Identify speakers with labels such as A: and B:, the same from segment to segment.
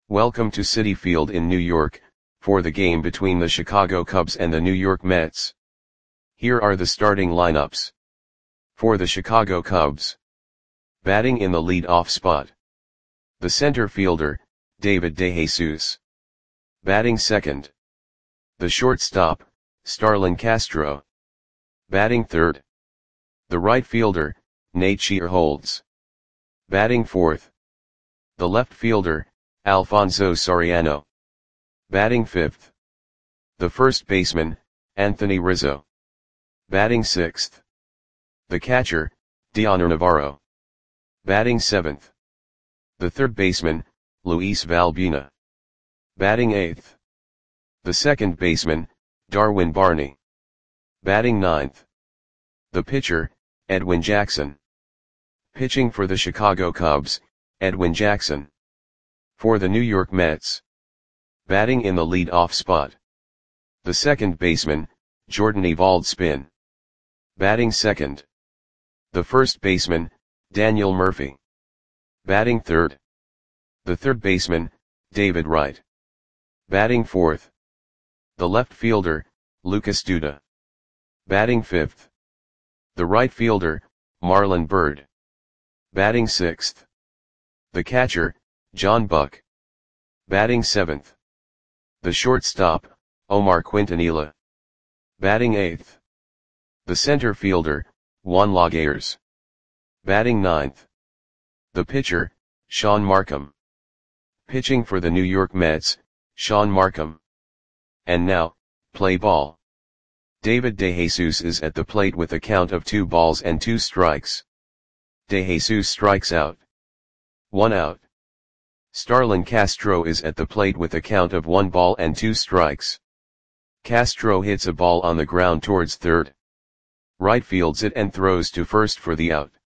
A: Welcome to Citi Field in New York, for the game between the Chicago Cubs and the New York Mets. Here are the starting lineups. For the Chicago Cubs. Batting in the lead-off spot. The center fielder, David DeJesus. Batting second. The shortstop, Starlin Castro. Batting third. The right fielder, Nate Shearholtz. Batting fourth. The left fielder, Alfonso Soriano. Batting fifth. The first baseman, Anthony Rizzo. Batting sixth. The catcher, Dioner Navarro. Batting seventh. The third baseman, Luis Valbuena. Batting eighth. The second baseman, Darwin Barney. Batting ninth. The pitcher, Edwin Jackson. Pitching for the Chicago Cubs, Edwin Jackson. For the New York Mets. Batting in the lead-off spot. The second baseman, Jordan Evalds-Spin. Batting second. The first baseman, Daniel Murphy. Batting third. The third baseman, David Wright. Batting fourth. The left fielder, Lucas Duda. Batting fifth. The right fielder, Marlon Byrd. Batting sixth. The catcher, John Buck. Batting seventh. The shortstop, Omar Quintanilla. Batting eighth. The center fielder, Juan Lagares. Batting ninth. The pitcher, Sean Markham. Pitching for the New York Mets, Sean Markham. And now, play ball. David DeJesus is at the plate with a count of 2 balls and 2 strikes. DeJesus strikes out. 1 out. Starlin Castro is at the plate with a count of 1 ball and 2 strikes. Castro hits a ball on the ground towards third. Right fields it and throws to first for the out.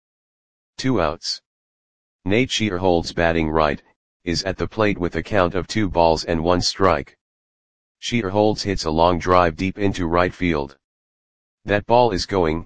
A: 2 outs. Nate Shearholtz, batting right, is at the plate with a count of 2 balls and 1 strike. Shearholtz hits a long drive deep into right field. That ball is gone.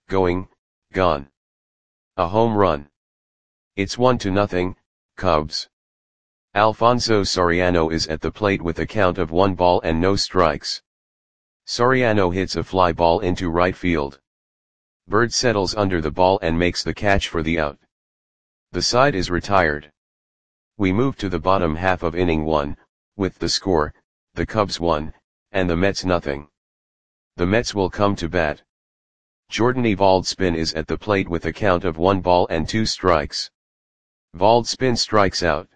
A: A home run. It's 1-0, Cubs. Alfonso Soriano is at the plate with a count of 1 ball and no strikes. Soriano hits a fly ball into right field. Byrd settles under the ball and makes the catch for the out. The side is retired. We move to the bottom half of inning 1, with the score, the Cubs 1, and the Mets nothing. The Mets will come to bat. Jordan Evalds-Spin is at the plate with a count of 1 ball and 2 strikes. Evalds-Spin strikes out.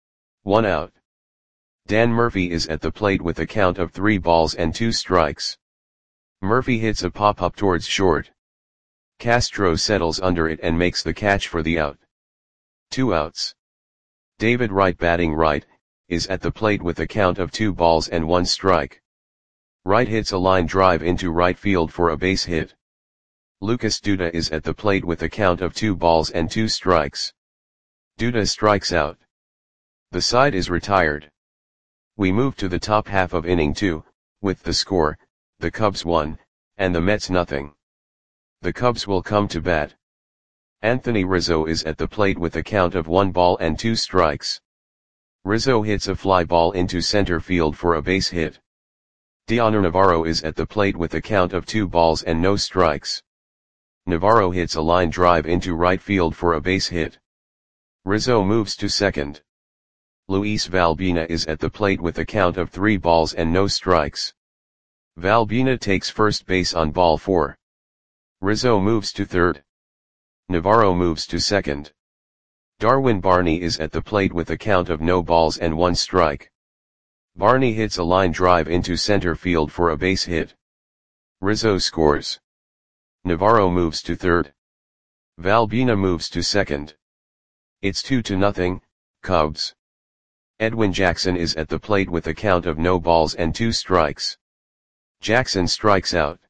A: 1 out. Dan Murphy is at the plate with a count of 3 balls and 2 strikes. Murphy hits a pop-up towards short. Castro settles under it and makes the catch for the out. 2 outs. David Wright, batting right, is at the plate with a count of 2 balls and 1 strike. Wright hits a line drive into right field for a base hit. Lucas Duda is at the plate with a count of 2 balls and 2 strikes. Duda strikes out. The side is retired. We move to the top half of inning 2, with the score, the Cubs 1, and the Mets nothing. The Cubs will come to bat. Anthony Rizzo is at the plate with a count of 1 ball and 2 strikes. Rizzo hits a fly ball into center field for a base hit. Dioner Navarro is at the plate with a count of 2 balls and no strikes. Navarro hits a line drive into right field for a base hit. Rizzo moves to second. Luis Valbuena is at the plate with a count of 3 balls and no strikes. Valbuena takes first base on ball 4. Rizzo moves to third. Navarro moves to second. Darwin Barney is at the plate with a count of no balls and 1 strike. Barney hits a line drive into center field for a base hit. Rizzo scores. Navarro moves to third. Valbuena moves to second. It's 2-0, Cubs. Edwin Jackson is at the plate with a count of no balls and 2 strikes. Jackson strikes out.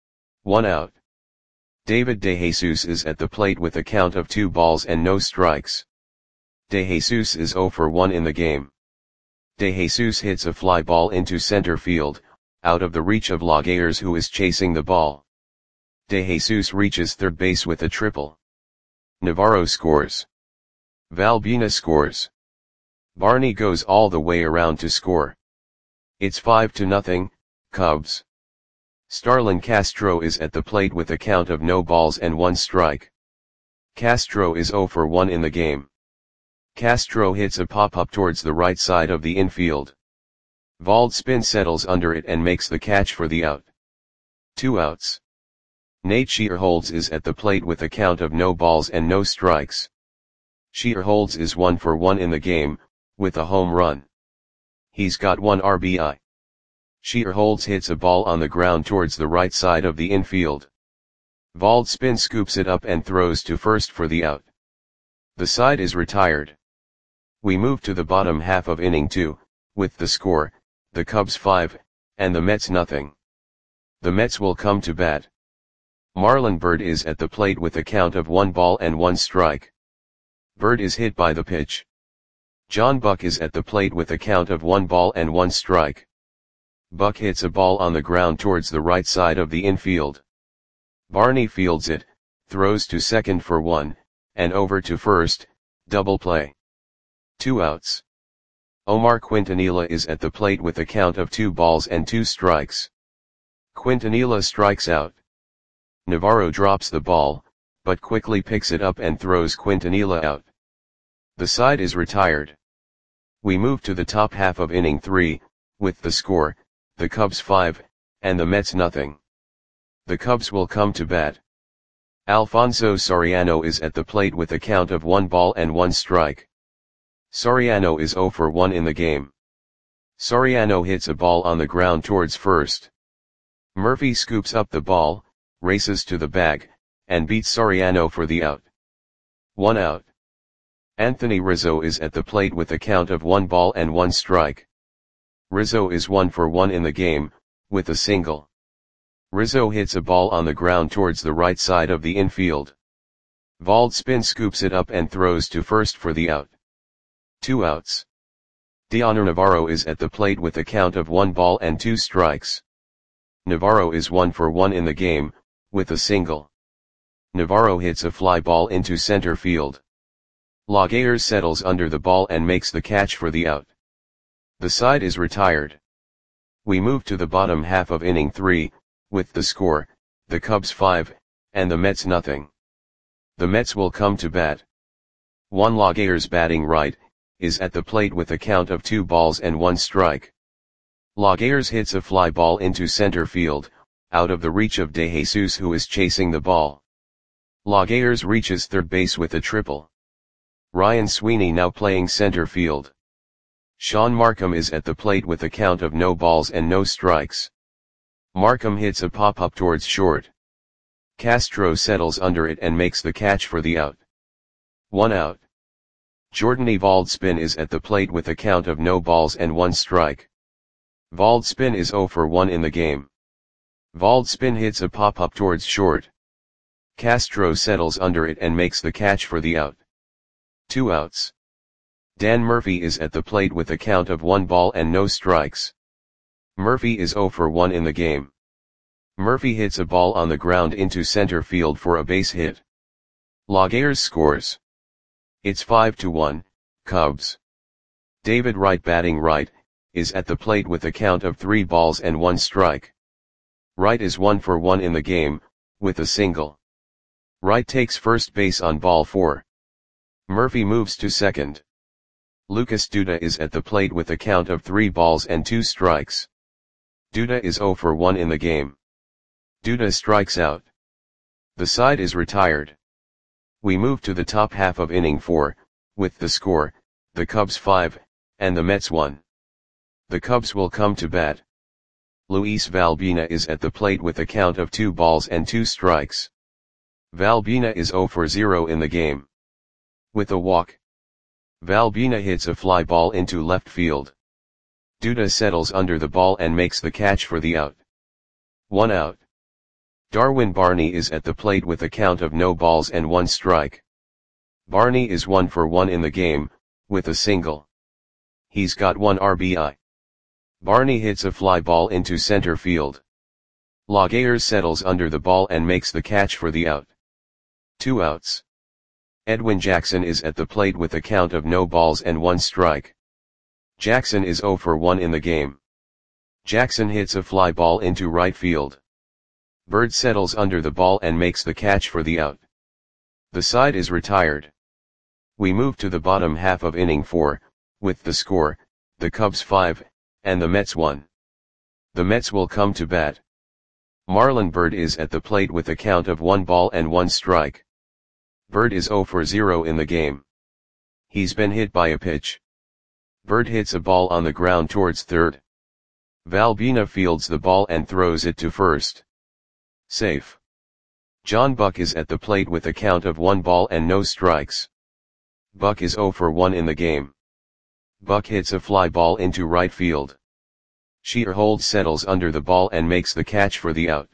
A: 1 out. David DeJesus is at the plate with a count of 2 balls and no strikes. DeJesus is 0 for 1 in the game. DeJesus hits a fly ball into center field, out of the reach of Lagares, who is chasing the ball. DeJesus reaches third base with a triple. Navarro scores. Valbuena scores. Barney goes all the way around to score. It's 5-0, Cubs. Starlin Castro is at the plate with a count of no balls and 1 strike. Castro is 0 for 1 in the game. Castro hits a pop-up towards the right side of the infield. Valdspin settles under it and makes the catch for the out. 2 outs. Nate Shearholtz is at the plate with a count of no balls and no strikes. Shearholtz is 1 for 1 in the game, with a home run. He's got 1 RBI. Shearholtz hits a ball on the ground towards the right side of the infield. Valdspin scoops it up and throws to first for the out. The side is retired. We move to the bottom half of inning 2, with the score, the Cubs 5, and the Mets nothing. The Mets will come to bat. Marlon Byrd is at the plate with a count of 1 ball and 1 strike. Byrd is hit by the pitch. John Buck is at the plate with a count of 1 ball and 1 strike. Buck hits a ball on the ground towards the right side of the infield. Barney fields it, throws to second for 1, and over to first, double play. 2 outs. Omar Quintanilla is at the plate with a count of 2 balls and 2 strikes. Quintanilla strikes out. Navarro drops the ball, but quickly picks it up and throws Quintanilla out. The side is retired. We move to the top half of inning 3, with the score, the Cubs 5, and the Mets nothing. The Cubs will come to bat. Alfonso Soriano is at the plate with a count of 1 ball and 1 strike. Soriano is 0 for 1 in the game. Soriano hits a ball on the ground towards first. Murphy scoops up the ball, races to the bag, and beats Soriano for the out. 1 out. Anthony Rizzo is at the plate with a count of 1 ball and 1 strike. Rizzo is 1 for 1 in the game, with a single. Rizzo hits a ball on the ground towards the right side of the infield. Valdspin scoops it up and throws to first for the out. 2 outs. Dioner Navarro is at the plate with a count of 1 ball and 2 strikes. Navarro is 1 for 1 in the game, with a single. Navarro hits a fly ball into center field. Laguerre settles under the ball and makes the catch for the out. The side is retired. We move to the bottom half of inning 3, with the score, the Cubs 5, and the Mets nothing. The Mets will come to bat. Juan Laguerre's batting right, is at the plate with a count of 2 balls and 1 strike. Laguerre hits a fly ball into center field, out of the reach of De Jesus who is chasing the ball. Laguerre reaches third base with a triple. Ryan Sweeney now playing center field. Sean Markham is at the plate with a count of no balls and no strikes. Markham hits a pop-up towards short. Castro settles under it and makes the catch for the out. 1 out. Jordany Valdspin is at the plate with a count of no balls and 1 strike. Valdspin is 0 for 1 in the game. Valdspin hits a pop-up towards short. Castro settles under it and makes the catch for the out. 2 outs. Dan Murphy is at the plate with a count of 1 ball and no strikes. Murphy is 0 for 1 in the game. Murphy hits a ball on the ground into center field for a base hit. Laguerre scores. It's 5-1, Cubs. David Wright batting right, is at the plate with a count of 3 balls and 1 strike. Wright is 1 for 1 in the game, with a single. Wright takes first base on ball 4. Murphy moves to second. Lucas Duda is at the plate with a count of 3 balls and 2 strikes. Duda is 0 for 1 in the game. Duda strikes out. The side is retired. We move to the top half of inning 4, with the score, the Cubs 5, and the Mets 1. The Cubs will come to bat. Luis Valbina is at the plate with a count of 2 balls and 2 strikes. Valbina is 0 for 0 in the game. With a walk. Valbina hits a fly ball into left field. Duda settles under the ball and makes the catch for the out. 1 out. Darwin Barney is at the plate with a count of no balls and 1 strike. Barney is 1 for 1 in the game, with a single. He's got 1 RBI. Barney hits a fly ball into center field. Laguerre settles under the ball and makes the catch for the out. 2 outs. Edwin Jackson is at the plate with a count of no balls and 1 strike. Jackson is 0 for 1 in the game. Jackson hits a fly ball into right field. Bird settles under the ball and makes the catch for the out. The side is retired. We move to the bottom half of inning 4, with the score, the Cubs 5, and the Mets 1. The Mets will come to bat. Marlon Byrd is at the plate with a count of 1 ball and 1 strike. Byrd is 0 for 0 in the game. He's been hit by a pitch. Byrd hits a ball on the ground towards third. Valbuena fields the ball and throws it to first. Safe. John Buck is at the plate with a count of 1 ball and no strikes. Buck is 0 for 1 in the game. Buck hits a fly ball into right field. Shearholtz settles under the ball and makes the catch for the out.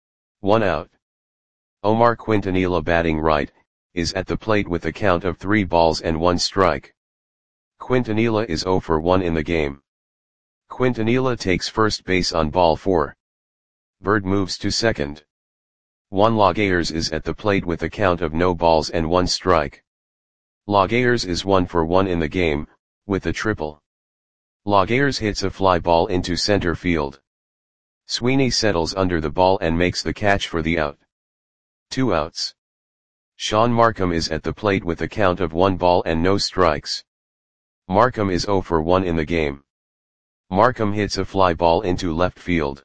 A: 1 out. Omar Quintanilla, batting right, is at the plate with a count of 3 balls and 1 strike. Quintanilla is 0 for 1 in the game. Quintanilla takes first base on ball 4. Byrd moves to second. Juan Lagares is at the plate with a count of no balls and 1 strike. Lagares is 1 for 1 in the game, with a triple. Lagares hits a fly ball into center field. Sweeney settles under the ball and makes the catch for the out. 2 outs. Sean Markham is at the plate with a count of 1 ball and no strikes. Markham is 0 for 1 in the game. Markham hits a fly ball into left field.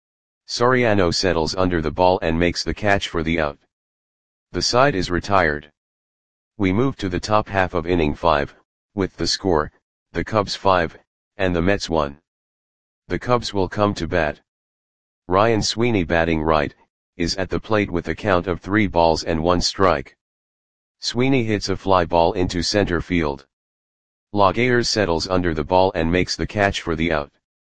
A: Soriano settles under the ball and makes the catch for the out. The side is retired. We move to the top half of inning 5, with the score, the Cubs 5, and the Mets 1. The Cubs will come to bat. Ryan Sweeney, batting right, is at the plate with a count of 3 balls and 1 strike. Sweeney hits a fly ball into center field. Lagares settles under the ball and makes the catch for the out.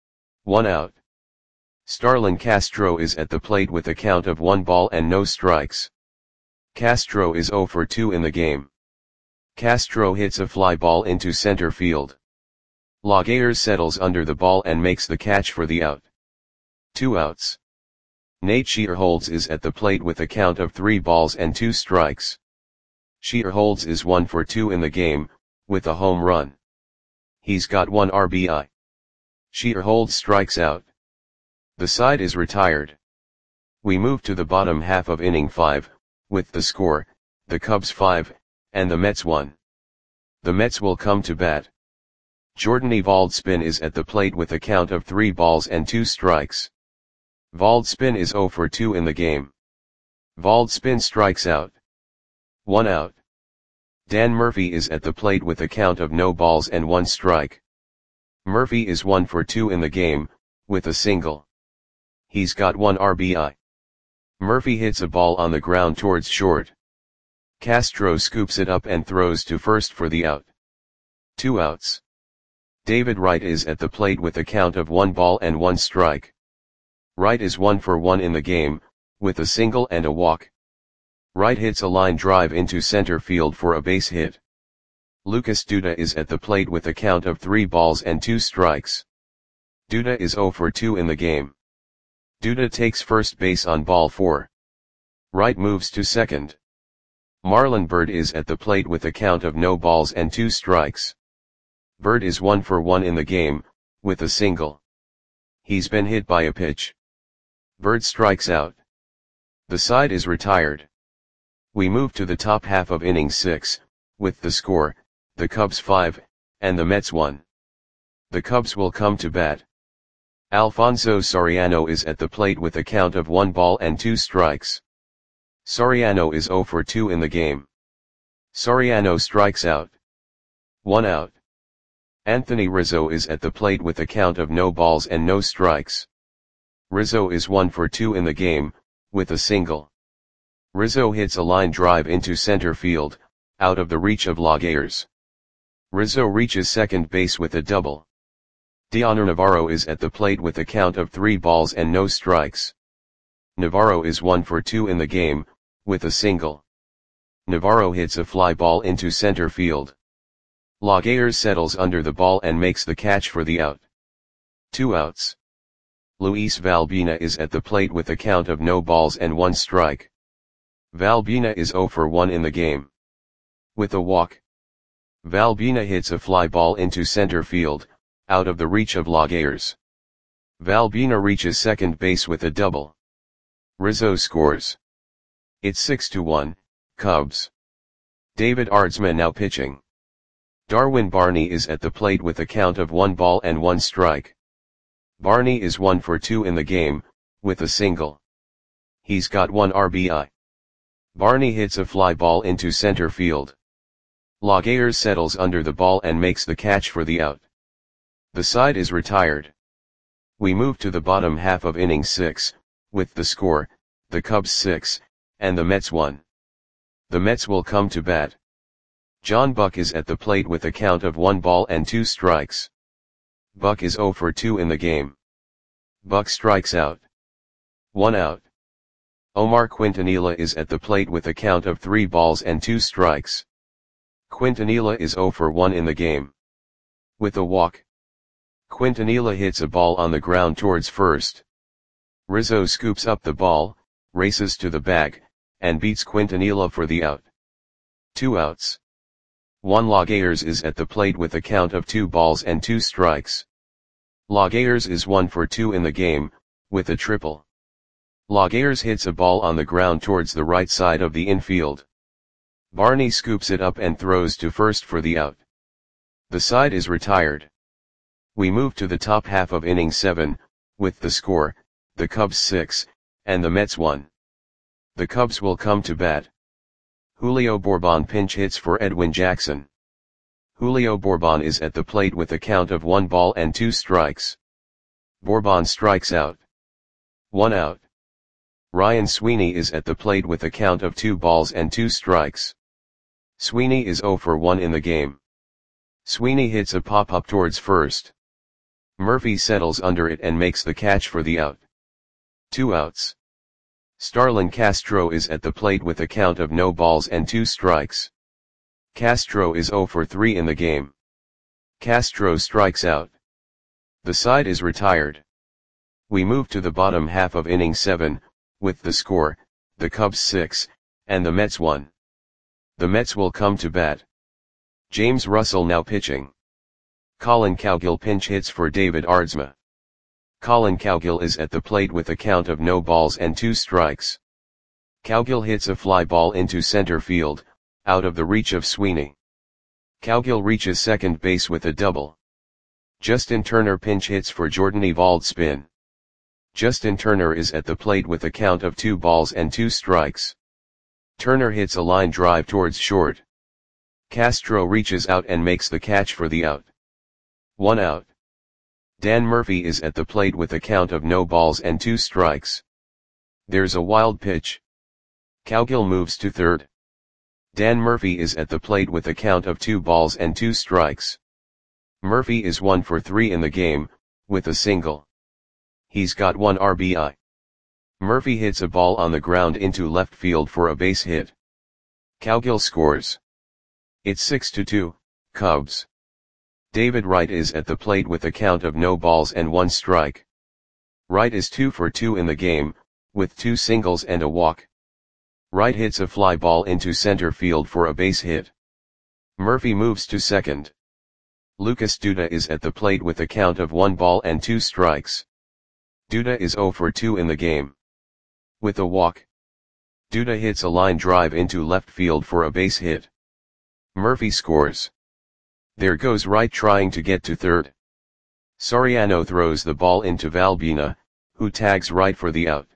A: 1 out. Starlin Castro is at the plate with a count of 1 ball and no strikes. Castro is 0 for 2 in the game. Castro hits a fly ball into center field. Lagares settles under the ball and makes the catch for the out. 2 outs. Nate Shearholtz is at the plate with a count of 3 balls and 2 strikes. Shearholtz is 1 for 2 in the game, with a home run. He's got 1 RBI. Shearholtz strikes out. The side is retired. We move to the bottom half of inning 5, with the score, the Cubs 5, and the Mets 1. The Mets will come to bat. Jordan Valdspin is at the plate with a count of 3 balls and 2 strikes. Valdspin is 0 for 2 in the game. Valdspin strikes out. 1 out. Dan Murphy is at the plate with a count of no balls and 1 strike. Murphy is 1 for 2 in the game, with a single. He's got 1 RBI. Murphy hits a ball on the ground towards short. Castro scoops it up and throws to first for the out. 2 outs. David Wright is at the plate with a count of 1 ball and 1 strike. Wright is 1 for 1 in the game, with a single and a walk. Wright hits a line drive into center field for a base hit. Lucas Duda is at the plate with a count of 3 balls and 2 strikes. Duda is 0 for 2 in the game. Duda takes first base on ball 4. Wright moves to second. Marlon Byrd is at the plate with a count of no balls and 2 strikes. Byrd is 1 for 1 in the game, with a single. He's been hit by a pitch. Byrd strikes out. The side is retired. We move to the top half of inning 6, with the score, the Cubs 5, and the Mets 1. The Cubs will come to bat. Alfonso Soriano is at the plate with a count of 1 ball and 2 strikes. Soriano is 0 for 2 in the game. Soriano strikes out. 1 out. Anthony Rizzo is at the plate with a count of no balls and no strikes. Rizzo is 1 for 2 in the game, with a single. Rizzo hits a line drive into center field, out of the reach of Lagares. Rizzo reaches second base with a double. Dioner Navarro is at the plate with a count of 3 balls and no strikes. Navarro is 1 for 2 in the game, with a single. Navarro hits a fly ball into center field. Lagares settles under the ball and makes the catch for the out. 2 outs. Luis Valbuena is at the plate with a count of no balls and 1 strike. Valbuena is 0 for 1 in the game. With a walk. Valbuena hits a fly ball into center field, out of the reach of Laguerre. Valbuena reaches second base with a double. Rizzo scores. It's 6-1, Cubs. David Aardsma now pitching. Darwin Barney is at the plate with a count of 1 ball and 1 strike. Barney is 1 for 2 in the game, with a single. He's got 1 RBI. Barney hits a fly ball into center field. Laguerre settles under the ball and makes the catch for the out. The side is retired. We move to the bottom half of inning 6, with the score, the Cubs 6, and the Mets 1. The Mets will come to bat. John Buck is at the plate with a count of 1 ball and 2 strikes. Buck is 0 for 2 in the game. Buck strikes out. 1 out. Omar Quintanilla is at the plate with a count of 3 balls and 2 strikes. Quintanilla is 0 for 1 in the game. With a walk. Quintanilla hits a ball on the ground towards first. Rizzo scoops up the ball, races to the bag, and beats Quintanilla for the out. 2 outs. Juan Laguerre is at the plate with a count of 2 balls and 2 strikes. Laguerre is 1 for 2 in the game, with a triple. Laguerre hits a ball on the ground towards the right side of the infield. Barney scoops it up and throws to first for the out. The side is retired. We move to the top half of inning 7, with the score, the Cubs 6, and the Mets 1. The Cubs will come to bat. Julio Bourbon pinch hits for Edwin Jackson. Julio Bourbon is at the plate with a count of 1 ball and 2 strikes. Bourbon strikes out. 1 out. Ryan Sweeney is at the plate with a count of 2 balls and 2 strikes. Sweeney is 0 for 1 in the game. Sweeney hits a pop-up towards first. Murphy settles under it and makes the catch for the out. 2 outs. Starlin Castro is at the plate with a count of no balls and 2 strikes. Castro is 0 for 3 in the game. Castro strikes out. The side is retired. We move to the bottom half of inning 7, with the score, the Cubs 6, and the Mets 1. The Mets will come to bat. James Russell now pitching. Colin Cowgill pinch hits for David Aardsma. Colin Cowgill is at the plate with a count of no balls and 2 strikes. Cowgill hits a fly ball into center field, out of the reach of Sweeney. Cowgill reaches second base with a double. Justin Turner pinch hits for Jordan Eovaldi spin. Justin Turner is at the plate with a count of 2 balls and 2 strikes. Turner hits a line drive towards short. Castro reaches out and makes the catch for the out. 1 out. Dan Murphy is at the plate with a count of no balls and 2 strikes. There's a wild pitch. Cowgill moves to third. Dan Murphy is at the plate with a count of 2 balls and 2 strikes. Murphy is 1 for 3 in the game, with a single. He's got 1 RBI. Murphy hits a ball on the ground into left field for a base hit. Cowgill scores. It's 6-2, Cubs. David Wright is at the plate with a count of no balls and 1 strike. Wright is 2 for 2 in the game, with 2 singles and a walk. Wright hits a fly ball into center field for a base hit. Murphy moves to second. Lucas Duda is at the plate with a count of 1 ball and 2 strikes. Duda is 0 for 2 in the game. With a walk. Duda hits a line drive into left field for a base hit. Murphy scores. There goes Wright trying to get to third. Soriano throws the ball into Valbuena, who tags Wright for the out.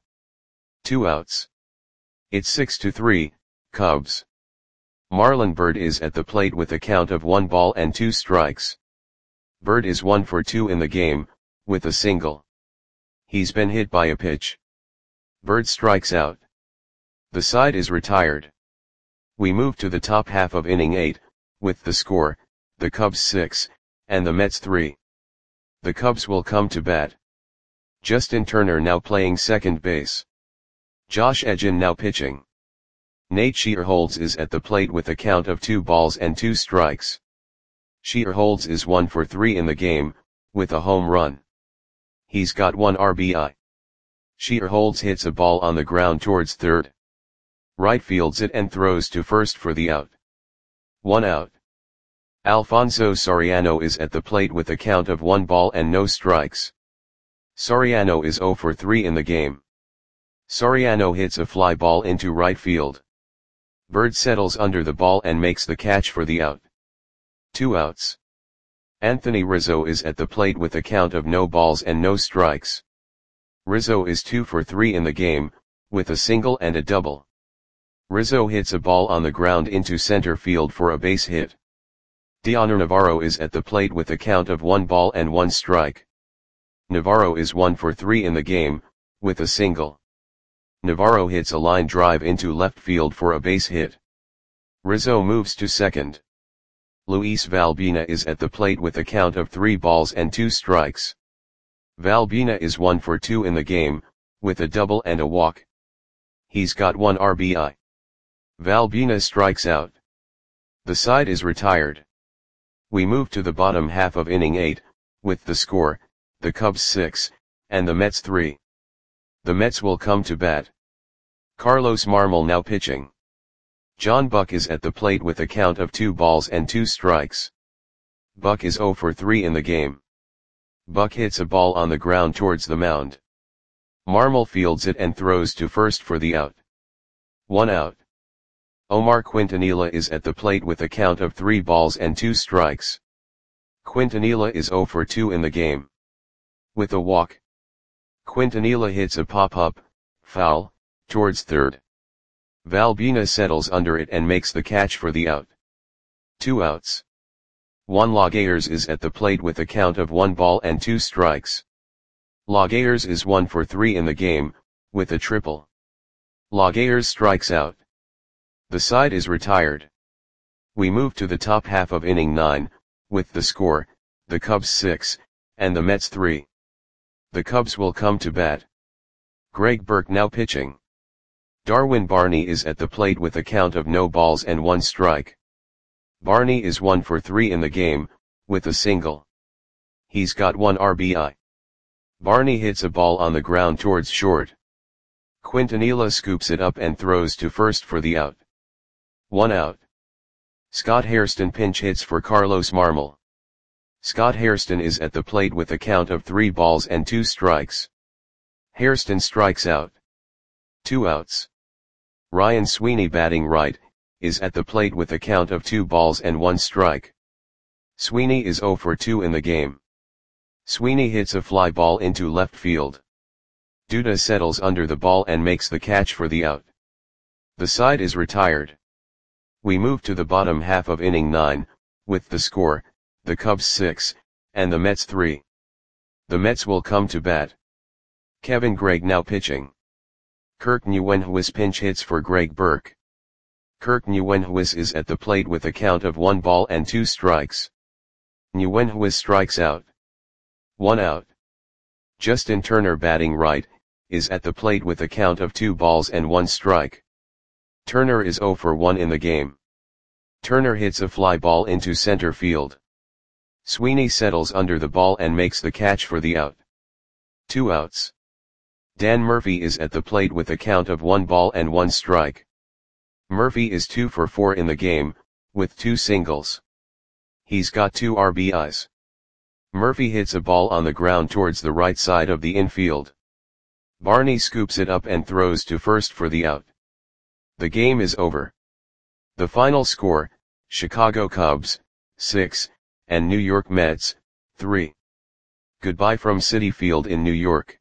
A: 2 outs. It's 6-3, Cubs. Marlon Byrd is at the plate with a count of 1 ball and 2 strikes. Byrd is 1 for 2 in the game, with a single. He's been hit by a pitch. Byrd strikes out. The side is retired. We move to the top half of inning 8, with the score, the Cubs 6, and the Mets 3. The Cubs will come to bat. Justin Turner now playing second base. Josh Edgin now pitching. Nate Shearholtz is at the plate with a count of 2 balls and 2 strikes. Shearholtz is 1 for 3 in the game, with a home run. He's got 1 RBI. Shearholtz hits a ball on the ground towards third. Right fields it and throws to first for the out. 1 out. Alfonso Soriano is at the plate with a count of 1 ball and no strikes. Soriano is 0 for 3 in the game. Soriano hits a fly ball into right field. Bird settles under the ball and makes the catch for the out. 2 outs. Anthony Rizzo is at the plate with a count of no balls and no strikes. Rizzo is 2 for 3 in the game, with a single and a double. Rizzo hits a ball on the ground into center field for a base hit. Dioner Navarro is at the plate with a count of 1 ball and 1 strike. Navarro is 1 for 3 in the game, with a single. Navarro hits a line drive into left field for a base hit. Rizzo moves to second. Luis Valbina is at the plate with a count of 3 balls and 2 strikes. Valbina is 1 for 2 in the game, with a double and a walk. He's got 1 RBI. Valbina strikes out. The side is retired. We move to the bottom half of inning 8, with the score, the Cubs 6, and the Mets 3. The Mets will come to bat. Carlos Marmol now pitching. John Buck is at the plate with a count of 2 balls and 2 strikes. Buck is 0 for 3 in the game. Buck hits a ball on the ground towards the mound. Marmol fields it and throws to first for the out. 1 out. Omar Quintanilla is at the plate with a count of 3 balls and 2 strikes. Quintanilla is 0 for 2 in the game. With a walk. Quintanilla hits a pop-up, foul, towards third. Valbina settles under it and makes the catch for the out. 2 outs. Juan Lagares is at the plate with a count of 1 ball and 2 strikes. Lagares is 1 for 3 in the game, with a triple. Lagares strikes out. The side is retired. We move to the top half of inning 9, with the score, the Cubs 6, and the Mets 3. The Cubs will come to bat. Greg Burke now pitching. Darwin Barney is at the plate with a count of no balls and 1 strike. Barney is 1 for 3 in the game, with a single. He's got 1 RBI. Barney hits a ball on the ground towards short. Quintanilla scoops it up and throws to first for the out. 1 out. Scott Hairston pinch hits for Carlos Marmol. Scott Hairston is at the plate with a count of 3 balls and 2 strikes. Hairston strikes out. 2 outs. Ryan Sweeney batting right, is at the plate with a count of 2 balls and 1 strike. Sweeney is 0 for 2 in the game. Sweeney hits a fly ball into left field. Duda settles under the ball and makes the catch for the out. The side is retired. We move to the bottom half of inning 9, with the score, the Cubs 6, and the Mets 3. The Mets will come to bat. Kevin Gregg now pitching. Kirk Nieuwenhuis pinch hits for Greg Burke. Kirk Nieuwenhuis is at the plate with a count of 1 ball and 2 strikes. Nieuwenhuis strikes out. 1 out. Justin Turner batting right, is at the plate with a count of 2 balls and 1 strike. Turner is 0 for 1 in the game. Turner hits a fly ball into center field. Sweeney settles under the ball and makes the catch for the out. 2 outs. Dan Murphy is at the plate with a count of 1 ball and 1 strike. Murphy is 2 for 4 in the game, with 2 singles. He's got 2 RBIs. Murphy hits a ball on the ground towards the right side of the infield. Barney scoops it up and throws to first for the out. The game is over. The final score, Chicago Cubs, 6, and New York Mets, 3. Goodbye from Citi Field in New York.